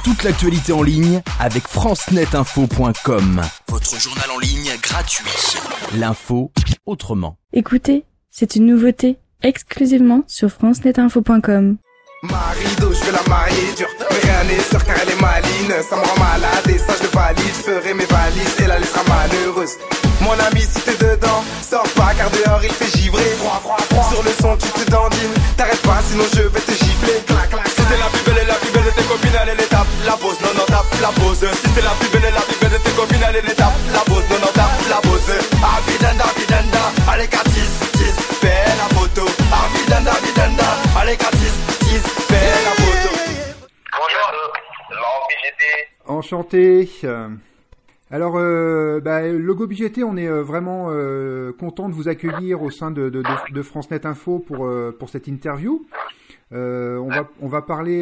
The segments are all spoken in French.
toute l'actualité en ligne avec francenetinfo.com. Votre journal en ligne gratuit. L'info autrement. Écoutez, c'est une nouveauté exclusivement sur francenetinfo.com. Marido, je vais la marier dur, mais rien n'est sûr car elle est maline. Ça me rend malade et ça je le valide. Je ferai mes valises et la laissera malheureuse. Mon ami, si t'es dedans, sors pas car dehors il fait givrer. Froid, froid, froid. Sur le son tu te dandines, t'arrêtes pas sinon je vais te gifler. Clac, clac. Si t'es la plus belle et la plus belle de tes copines, allez les tape la pose, non non tape la pose. Si t'es la plus belle et la plus belle de tes copines, allez les tape la pose, non non tape la pose. Abidanda, bidanda, allez Katis, tis, fais la photo. Abidanda, bidanda, allez Katis, tis, fais la photo. Bonjour, BGT. Enchanté. Alors, Logo BGT, on est vraiment content de vous accueillir au sein de France Net Info pour cette interview. On va parler,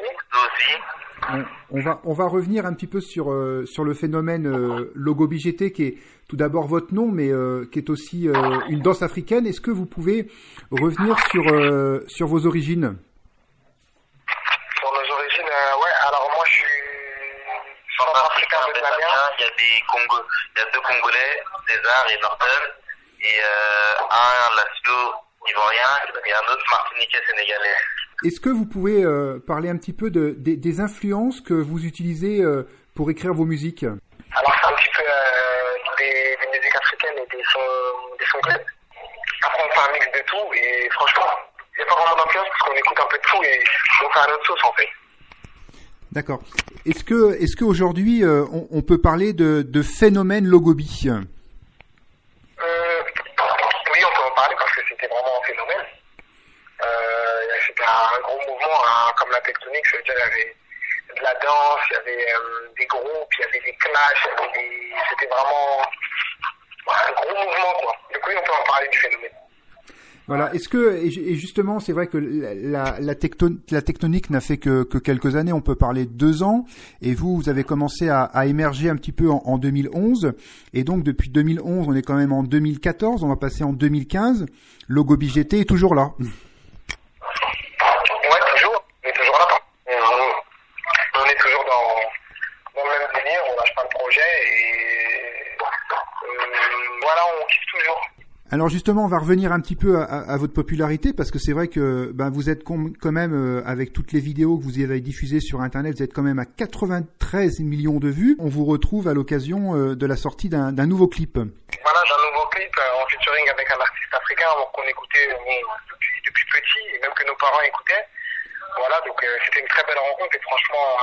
on va revenir un petit peu sur le phénomène Logo BGT, qui est tout d'abord votre nom, mais qui est aussi une danse africaine. Est-ce que vous pouvez revenir sur vos origines? Sur nos origines, ouais. Alors moi, je suis centrafricain vietnamien. Il y a deux Congolais, César et Norton, et un Lacio ivoirien et un autre Martiniquais sénégalais. Est-ce que vous pouvez parler un petit peu des influences que vous utilisez pour écrire vos musiques? Alors c'est un petit peu des musiques africaines et des sons clubs. Après on fait un mix de tout et franchement, il n'y a pas vraiment d'influence parce qu'on écoute un peu de tout et on fait un autre sauce en fait. D'accord. Est-ce que aujourd'hui on peut parler de phénomène Logobi? Oui, on peut en parler parce que c'était vraiment un phénomène. C'était un gros mouvement, comme la tectonique, ça veut dire il y avait de la danse, il y avait des groupes, il y avait des clashs, c'était vraiment un gros mouvement quoi. Donc oui, on peut en parler du phénomène. Voilà. Est-ce que et justement, c'est vrai que la tectonique n'a fait que quelques années. On peut parler de 2 ans. Et vous avez commencé à émerger un petit peu en 2011. Et donc depuis 2011, on est quand même en 2014. On va passer en 2015. Logo BGT est toujours là. Ouais, toujours. On est toujours là. On est toujours dans le même délire. On lâche pas le projet et voilà, on kiffe toujours. Alors justement, on va revenir un petit peu à votre popularité, parce que c'est vrai que vous êtes quand même, avec toutes les vidéos que vous avez diffusées sur Internet, vous êtes quand même à 93 millions de vues. On vous retrouve à l'occasion de la sortie d'un nouveau clip. Voilà, d'un nouveau clip en featuring avec un artiste africain qu'on écoutait depuis petit, et même que nos parents écoutaient. Voilà, donc c'était une très belle rencontre et franchement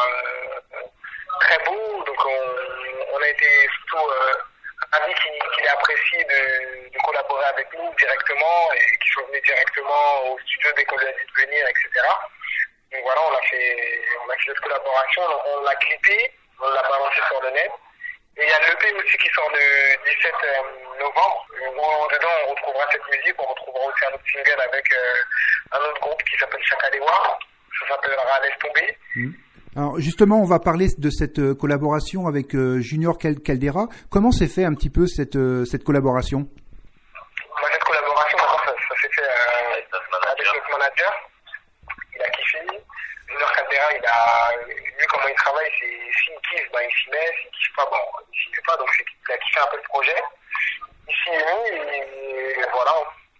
très beau. Donc on a été surtout ravis qu'il ait apprécié de collaborer avec nous directement et qu'ils soient venus directement au studio dès qu'on lui a dit de venir, etc. Donc voilà, on a fait cette collaboration, on l'a clippé, on l'a balancé sur le net. Et il y a l'EP aussi qui sort le 17 novembre, où dedans on retrouvera cette musique, on retrouvera aussi un autre single avec un autre groupe qui s'appelle Chakalewa, ça s'appellera Laisse tomber. Alors justement, on va parler de cette collaboration avec Junior Caldera. Comment s'est fait un petit peu cette collaboration? Cette collaboration, d'abord, ça s'est fait avec notre manager. Il a kiffé. Junior Caldera, vu comment il travaille, s'il kiffe, il s'y met. S'il kiffe pas, il s'y met pas. Donc il a kiffé un peu le projet. Il s'y est mis et voilà.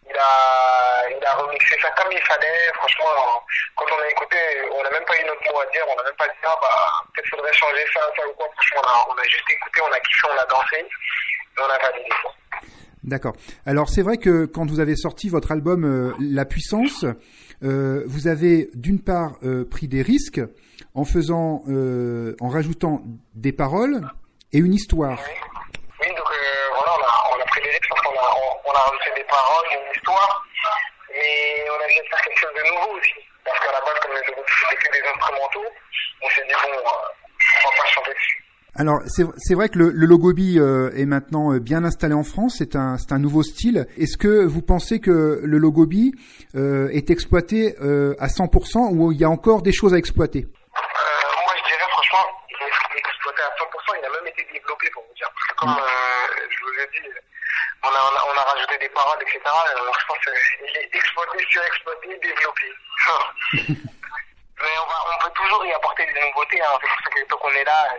Il a remixé ça comme il fallait. Franchement, quand on a écouté, on n'a même pas eu notre mot à dire. On n'a même pas dit, peut-être faudrait changer ça ou quoi. Franchement, on a juste écouté, on a kiffé, on a dansé et on a validé ça. D'accord. Alors, c'est vrai que quand vous avez sorti votre album La Puissance, vous avez d'une part pris des risques en rajoutant des paroles et une histoire. Oui, donc voilà, on a pris des risques parce qu'on a rajouté des paroles, une histoire, mais on a essayé de faire quelque chose de nouveau aussi. Parce qu'à la base, comme les autres, c'était que des instrumentaux, on s'est dit, on va pas chanter dessus. Alors, c'est vrai que le Logobi est maintenant bien installé en France, c'est un nouveau style. Est-ce que vous pensez que le Logobi est exploité à 100% ou il y a encore des choses à exploiter? Moi, je dirais franchement, il est exploité à 100%, il a même été développé pour vous dire. Parce que comme je vous ai dit, on a rajouté des paroles, etc. Je pense qu'il est exploité, surexploité, développé. Mais on peut toujours y apporter des nouveautés, hein. C'est pour ça que tant qu'on est là,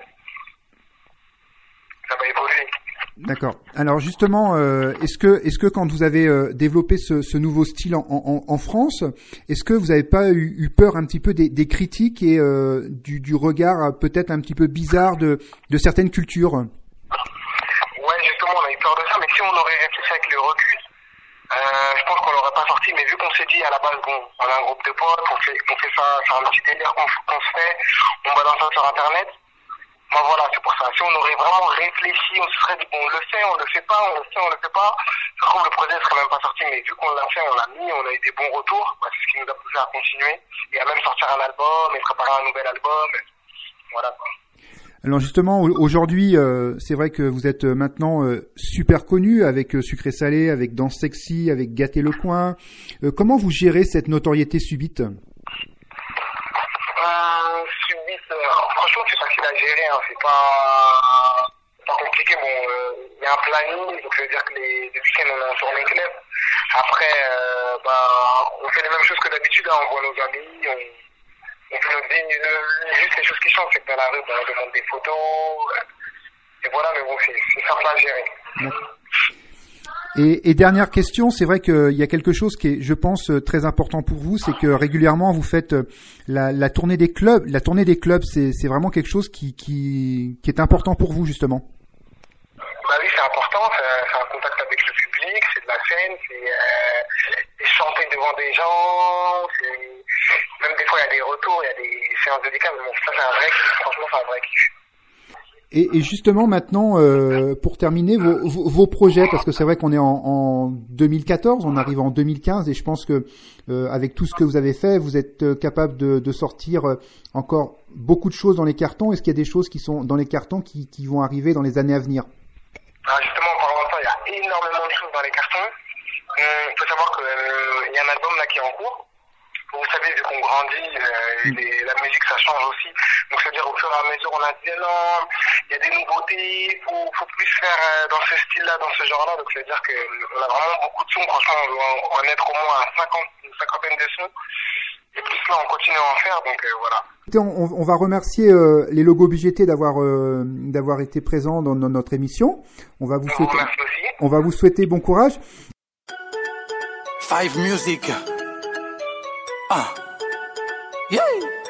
ça va évoluer. D'accord. Alors justement, est-ce que quand vous avez développé ce nouveau style en France, est-ce que vous n'avez pas eu peur un petit peu des critiques et du regard peut-être un petit peu bizarre de certaines cultures? Ouais, justement, on a eu peur de ça, mais si on aurait réfléchi avec le recul, je pense qu'on l'aurait pas sorti, mais vu qu'on s'est dit à la base, bon, on a un groupe de potes, on fait ça, c'est un petit délire qu'on se fait, on balance ça sur Internet. Bon voilà, c'est pour ça. Si on aurait vraiment réfléchi, on se serait dit, bon, on le fait, on le fait pas, on le fait, on le fait pas. Je trouve le projet ne serait même pas sorti, mais vu qu'on l'a fait, on l'a mis, on a eu des bons retours. Bah, c'est ce qui nous a poussé à continuer. Et à même sortir un album et préparer un nouvel album. Voilà, quoi. Alors justement, aujourd'hui, c'est vrai que vous êtes maintenant super connu avec Sucré Salé, avec Danse Sexy, avec Gâté le Coin. Comment vous gérez cette notoriété subite? Franchement, c'est facile à gérer, hein. C'est pas compliqué. Bon, il y a un planning, donc ça veut dire que les week-ends on est en tournée club. Après, on fait les mêmes choses que d'habitude, hein. On voit nos amis, on fait notre vie. Juste les choses qui changent, c'est que dans la rue, on demande des photos. Et voilà, mais bon, c'est simple à gérer. Et dernière question, c'est vrai qu'il y a quelque chose qui est, je pense, très important pour vous, c'est que régulièrement vous faites la tournée des clubs. La tournée des clubs, c'est vraiment quelque chose qui est important pour vous, justement. Bah oui, c'est important. C'est un contact avec le public, c'est de la scène, c'est chanter devant des gens. Même des fois il y a des retours, il y a des séances de décalage. Bon, ça c'est un vrai kiff. Franchement, c'est un vrai kiff. Et justement maintenant, pour terminer, vos projets, parce que c'est vrai qu'on est en 2014, on arrive en 2015, et je pense que avec tout ce que vous avez fait, vous êtes capable de sortir encore beaucoup de choses dans les cartons. Est-ce qu'il y a des choses qui sont dans les cartons qui vont arriver dans les années à venir? Justement, en parlant de ça, il y a énormément de choses dans les cartons. Il faut savoir qu'il y a un album là qui est en cours. Vous savez, vu qu'on grandit, la musique ça change aussi. Donc c'est-à-dire au fur et à mesure, on a dit non, il y a des nouveautés, faut plus faire dans ce style-là, dans ce genre-là. Donc c'est-à-dire qu'on a vraiment beaucoup de sons. Franchement, on va mettre au moins à une cinquantaine de sons. Et plus là, on continue à en faire. Donc voilà. On va remercier les logos BGT d'avoir été présents dans notre émission. On va vous souhaiter bon courage. Five Music. Yeah.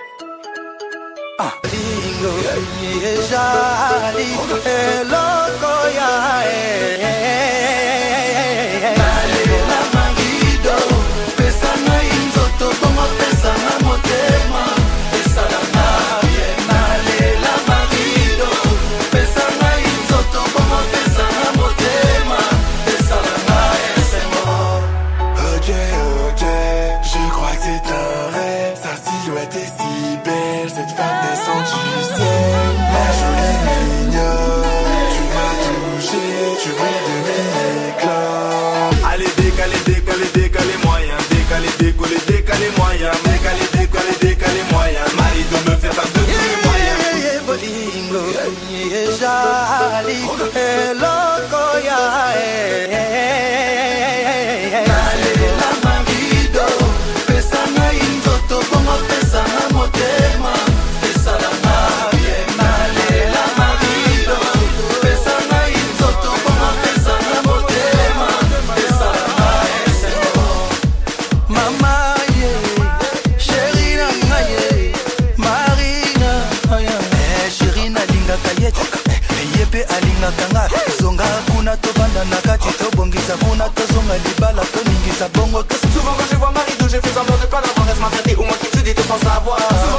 Décaler moyen, décaler moyen. Marido me fait pas de moyens. Bolingo, jali, loco ya. La marido, pesa na inzoto, como pesa na motema, pesa la mabie. La marido, pesa na inzoto, como pesa na motema, pesa la mabie. Mama. Yepe alingaka nga zonga kuna tobanda na kati tobongisa kuna tozonga libala toningisa bongo. Souvent quand je vois Marido, je fais semblant de pas l'avoir. Est-ce ma fierté ou moi qui te dis tout sans savoir?